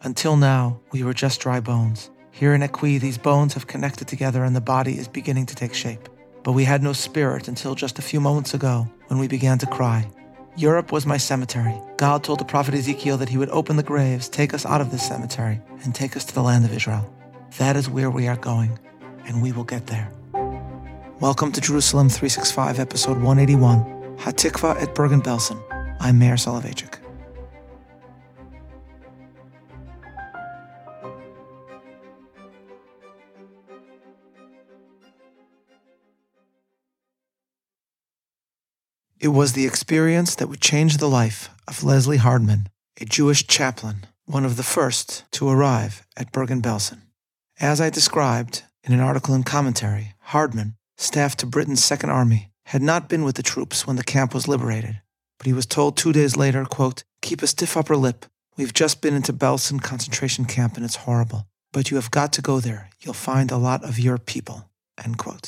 Until now, we were just dry bones. Here in Ekwi, these bones have connected together and the body is beginning to take shape. But we had no spirit until just a few moments ago when we began to cry. Europe was my cemetery. God told the prophet Ezekiel that he would open the graves, take us out of this cemetery, and take us to the land of Israel. That is where we are going, and we will get there. Welcome to Jerusalem 365, episode 181, Hatikva at Bergen-Belsen. I'm Meir Soloveichik. It was the experience that would change the life of Leslie Hardman, a Jewish chaplain, one of the first to arrive at Bergen-Belsen. As I described in an article in Commentary, Hardman, staffed to Britain's Second Army, had not been with the troops when the camp was liberated, but he was told 2 days later, quote, "Keep a stiff upper lip. We've just been into Belsen concentration camp and it's horrible, but you have got to go there. You'll find a lot of your people," end quote.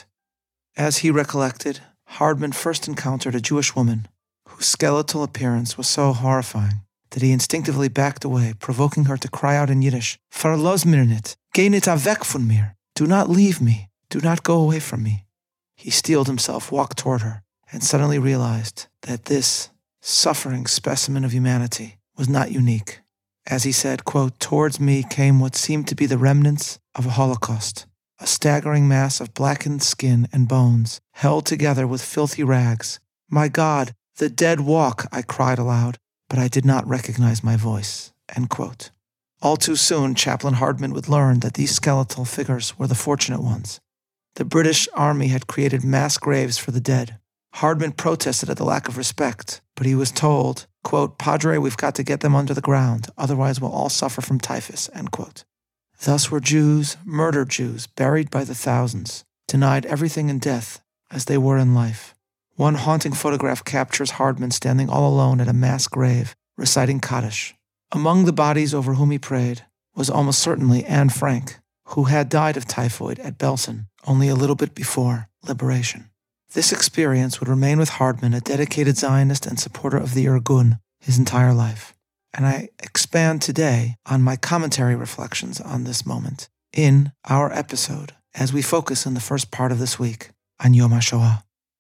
As he recollected, Hardman first encountered a Jewish woman whose skeletal appearance was so horrifying that he instinctively backed away, provoking her to cry out in Yiddish, "Verlos mir nit, geh nit weg von mir, do not leave me, do not go away from me." He steeled himself, walked toward her, and suddenly realized that this suffering specimen of humanity was not unique. As he said, quote, "Towards me came what seemed to be the remnants of a Holocaust. A staggering mass of blackened skin and bones, held together with filthy rags. My God, the dead walk," I cried aloud, but I did not recognize my voice, end quote. All too soon, Chaplain Hardman would learn that these skeletal figures were the fortunate ones. The British Army had created mass graves for the dead. Hardman protested at the lack of respect, but he was told, quote, "Padre, we've got to get them under the ground, otherwise we'll all suffer from typhus," end quote. Thus were Jews, murdered Jews, buried by the thousands, denied everything in death as they were in life. One haunting photograph captures Hardman standing all alone at a mass grave, reciting Kaddish. Among the bodies over whom he prayed was almost certainly Anne Frank, who had died of typhoid at Belsen only a little bit before liberation. This experience would remain with Hardman, a dedicated Zionist and supporter of the Irgun, his entire life. And I expand today on my commentary reflections on this moment in our episode as we focus in the first part of this week on Yom HaShoah.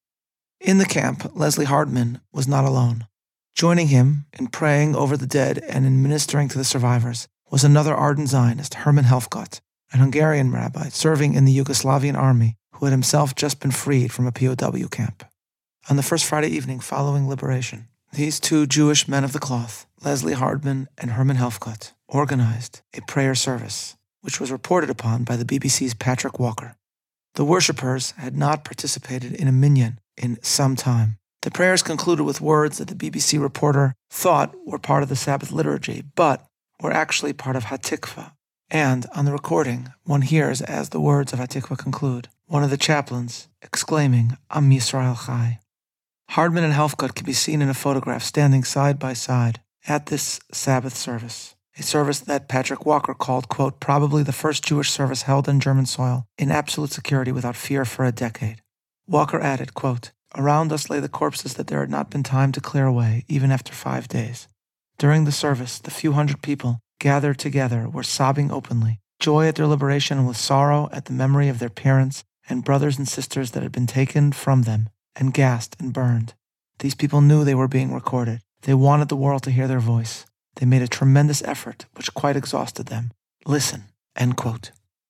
In the camp, Leslie Hardman was not alone. Joining him in praying over the dead and in ministering to the survivors was another ardent Zionist, Herman Helfgott, an Hungarian rabbi serving in the Yugoslavian army who had himself just been freed from a POW camp. On the first Friday evening following liberation, these two Jewish men of the cloth, Leslie Hardman and Herman Helfgott, organized a prayer service, which was reported upon by the BBC's Patrick Walker. The worshippers had not participated in a minyan in some time. The prayers concluded with words that the BBC reporter thought were part of the Sabbath liturgy, but were actually part of Hatikva. And on the recording, one hears, as the words of Hatikva conclude, one of the chaplains exclaiming, "Am Yisrael Chai." Hardman and Helfgott can be seen in a photograph standing side by side at this Sabbath service, a service that Patrick Walker called, quote, "probably the first Jewish service held on German soil in absolute security without fear for a decade." Walker added, quote, "Around us lay the corpses that there had not been time to clear away, even after 5 days. During the service, the few hundred people gathered together were sobbing openly, joy at their liberation and with sorrow at the memory of their parents and brothers and sisters that had been taken from them and gassed and burned. These people knew they were being recorded. They wanted the world to hear their voice. They made a tremendous effort, which quite exhausted them. Listen," end quote.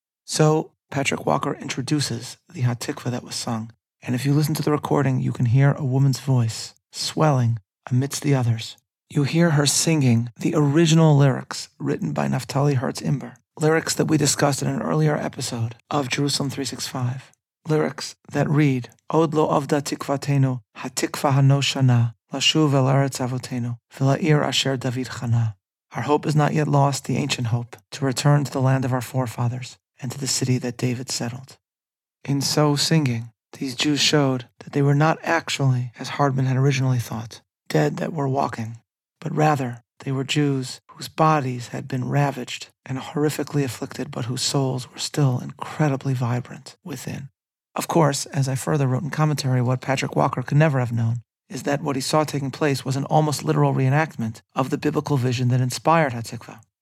So, Patrick Walker introduces the Hatikva that was sung, and if you listen to the recording, you can hear a woman's voice swelling amidst the others. You hear her singing the original lyrics written by Naftali Hertz Imber, lyrics that we discussed in an earlier episode of Jerusalem 365. Lyrics that read, "Od lo avda tikvatenu, hatikva hano shana, lashuv el eretz avotenu, v'la'ir asher David chana." Our hope is not yet lost, the ancient hope, to return to the land of our forefathers and to the city that David settled. In so singing, these Jews showed that they were not actually, as Hardman had originally thought, dead that were walking, but rather they were Jews whose bodies had been ravaged and horrifically afflicted, but whose souls were still incredibly vibrant within. Of course, as I further wrote in commentary, what Patrick Walker could never have known is that what he saw taking place was an almost literal reenactment of the biblical vision that inspired Hatikva.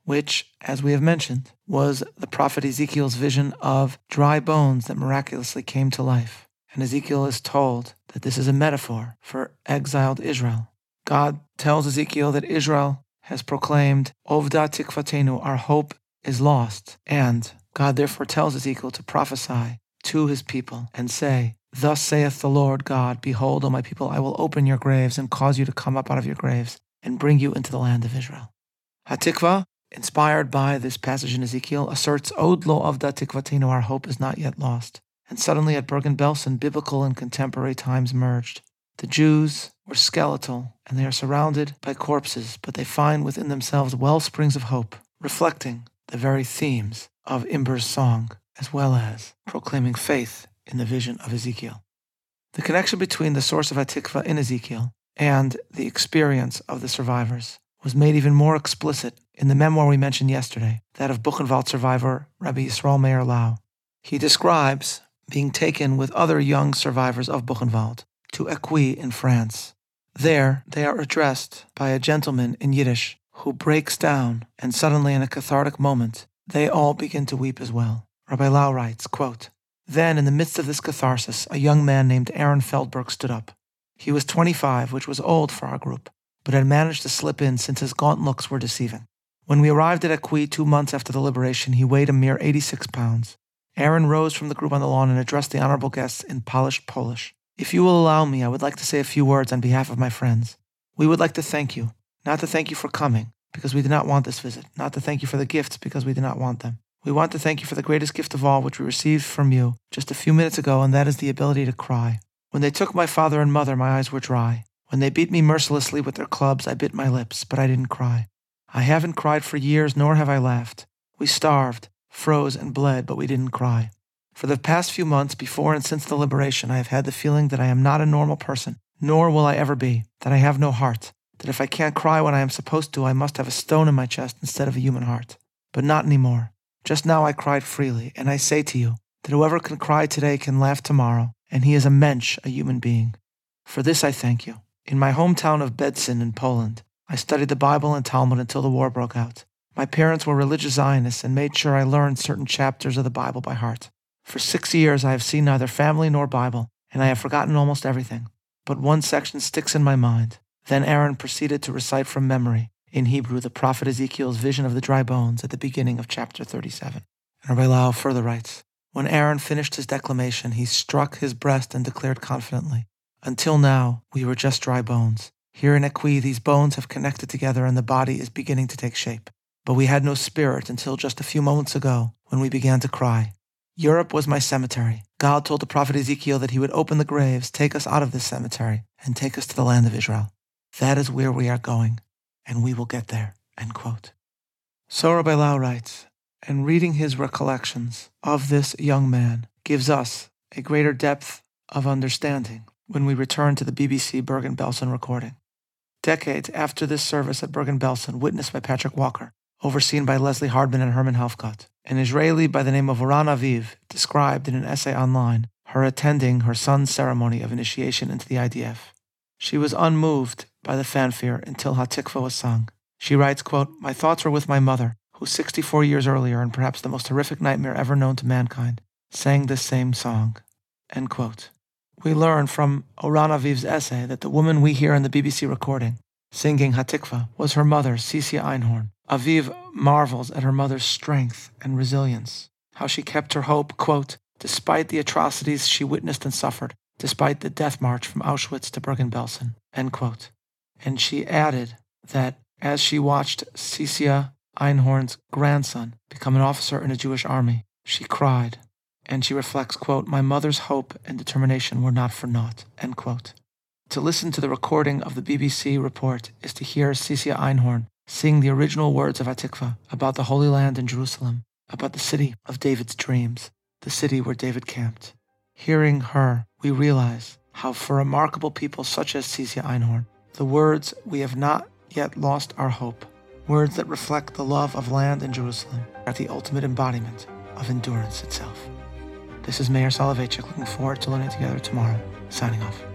which, as we have mentioned, was the prophet Ezekiel's vision of dry bones that miraculously came to life. And Ezekiel is told that this is a metaphor for exiled Israel. God tells Ezekiel that Israel has proclaimed, Ovda tikvatenu, our hope is lost. And God therefore tells Ezekiel to prophesy to his people and say, Thus saith the Lord God, Behold, O my people, I will open your graves and cause you to come up out of your graves and bring you into the land of Israel. Hatikva, inspired by this passage in Ezekiel, asserts, Od lo avda tikvatenu, our hope is not yet lost. And suddenly at Bergen-Belsen, biblical and contemporary times merged. The Jews were skeletal, and they are surrounded by corpses, but they find within themselves well springs of hope, reflecting the very themes of Imber's song, as well as proclaiming faith in the vision of Ezekiel. The connection between the source of Hatikva in Ezekiel and the experience of the survivors was made even more explicit in the memoir we mentioned yesterday, that of Buchenwald survivor Rabbi Yisrael Meir Lau. He describes being taken with other young survivors of Buchenwald to Écouis in France. There, they are addressed by a gentleman in Yiddish who breaks down, and suddenly in a cathartic moment, they all begin to weep as well. Rabbi Lau writes, quote, Then, in the midst of this catharsis, a young man named Aaron Feldberg stood up. He was 25, which was old for our group, but had managed to slip in since his gaunt looks were deceiving. When we arrived at Écouis 2 months after the liberation, he weighed a mere 86 pounds. Aaron rose from the group on the lawn and addressed the honorable guests in polished Polish. If you will allow me, I would like to say a few words on behalf of my friends. We would like to thank you, not to thank you for coming, because we did not want this visit, not to thank you for the gifts, because we did not want them. We want to thank you for the greatest gift of all, which we received from you just a few minutes ago, and that is the ability to cry. When they took my father and mother, my eyes were dry. When they beat me mercilessly with their clubs, I bit my lips, but I didn't cry. I haven't cried for years, nor have I laughed. We starved, froze, and bled, but we didn't cry. For the past few months, before and since the liberation, I have had the feeling that I am not a normal person, nor will I ever be, that I have no heart, that if I can't cry when I am supposed to, I must have a stone in my chest instead of a human heart. But not anymore. Just now I cried freely, and I say to you that whoever can cry today can laugh tomorrow, and he is a mensch, a human being. For this I thank you. In my hometown of Bedzin in Poland, I studied the Bible and Talmud until the war broke out. My parents were religious Zionists and made sure I learned certain chapters of the Bible by heart. For 6 years I have seen neither family nor Bible, and I have forgotten almost everything. But one section sticks in my mind. Then Aaron proceeded to recite from memory, in Hebrew, the prophet Ezekiel's vision of the dry bones at the beginning of chapter 37. And Rabbi Lau further writes, When Aaron finished his declamation, he struck his breast and declared confidently, Until now, we were just dry bones. Here in Écouis, these bones have connected together and the body is beginning to take shape. But we had no spirit until just a few moments ago when we began to cry. Europe was my cemetery. God told the prophet Ezekiel that he would open the graves, take us out of this cemetery, and take us to the land of Israel. That is where we are going, and we will get there. End quote. So Rabbi Lau writes, and reading his recollections of this young man gives us a greater depth of understanding when we return to the BBC Bergen-Belsen recording. Decades after this service at Bergen-Belsen, witnessed by Patrick Walker, overseen by Leslie Hardman and Herman Helfgott, an Israeli by the name of Oran Aviv described in an essay online her attending her son's ceremony of initiation into the IDF. She was unmoved by the fanfare until Hatikva was sung. She writes, quote, My thoughts were with my mother, who 64 years earlier, in perhaps the most horrific nightmare ever known to mankind, sang this same song. End quote. We learn from Oran Aviv's essay that the woman we hear in the BBC recording, singing Hatikva, was her mother, Cisia Einhorn. Aviv marvels at her mother's strength and resilience, how she kept her hope, quote, despite the atrocities she witnessed and suffered, despite the death march from Auschwitz to Bergen-Belsen, end quote. And she added that as she watched Cisia Einhorn's grandson become an officer in a Jewish army, she cried, and she reflects, quote, My mother's hope and determination were not for naught, end quote. To listen to the recording of the BBC report is to hear Cisia Einhorn sing the original words of Hatikva about the Holy Land in Jerusalem, about the city of David's dreams, the city where David camped. Hearing her, we realize how for remarkable people such as Cisia Einhorn, the words, we have not yet lost our hope, words that reflect the love of land in Jerusalem, are the ultimate embodiment of endurance itself. This is Meir Soloveichik, looking forward to learning together tomorrow, signing off.